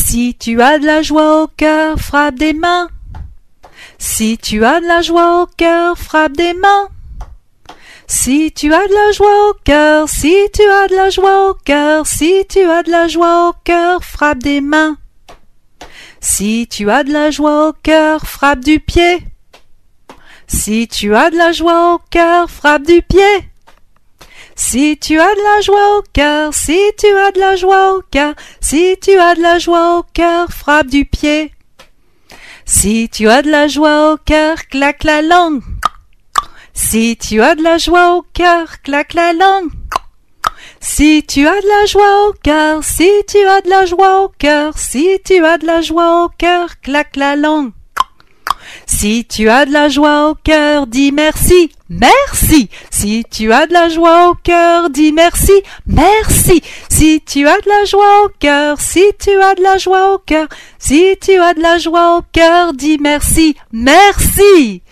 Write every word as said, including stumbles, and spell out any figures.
Si tu as de la joie au cœur, frappe des mains. Si tu as de la joie au cœur, frappe des mains. Si tu as de la joie au cœur, si tu as de la joie au cœur, si tu as de la joie au cœur, frappe des mains. Si tu as de la joie au cœur, frappe du pied. Si tu as de la joie au cœur, frappe du pied. Si tu as de la joie au cœur, si tu as de la joie au cœur, si tu as de la joie au cœur, frappe du pied. Si tu as de la joie au cœur, claque la langue. Si tu as de la joie au cœur, claque la langue. Si tu as de la joie au cœur, si tu as de la joie au cœur, si tu as de la joie au cœur, claque la langue. Si tu as de la joie au cœur, dis merci, merci. Si tu as de la joie au cœur, dis merci, merci. Si tu as de la joie au cœur, si tu as de la joie au cœur, si tu as de la joie au cœur, dis merci, merci.